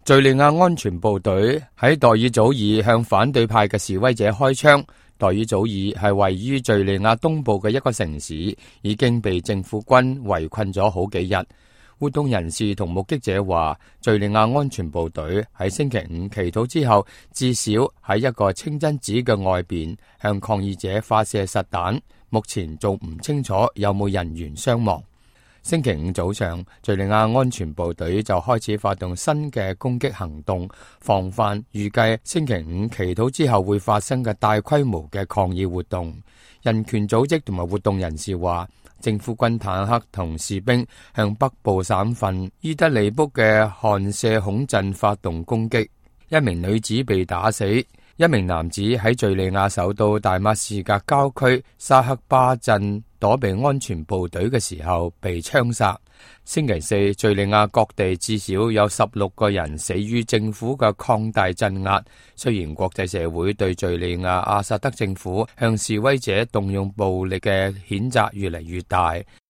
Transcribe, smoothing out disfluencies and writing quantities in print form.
敘利亞安全部隊喺代爾祖爾向反對派嘅示威者開槍。代爾祖爾係位於敘利亞東部嘅一個城市，已經被政府軍圍困咗好幾日。活動人士同目擊者話，敘利亞安全部隊喺星期五祈禱之後，至少喺一個清真寺嘅外邊向抗議者發射實彈。目前仲唔清楚有冇人員傷亡。星期五早上，敘利亞安全部隊就開始發動新嘅攻擊行動，防範預計星期五祈禱之後會發生嘅大規模嘅抗議活動。人權組織同埋活動人士話，政府軍坦克同士兵向北部省份伊德利卜嘅汗舍孔鎮發動攻擊，一名女子被打死，一名男子喺敘利亞首都大馬士革郊區沙克巴鎮躲避安全部隊嘅時候被槍殺。星期四，敘利亞各地至少有16個人死於政府嘅擴大鎮壓。雖然國際社會對敘利亞阿薩德政府向示威者動用暴力嘅譴責越嚟越大，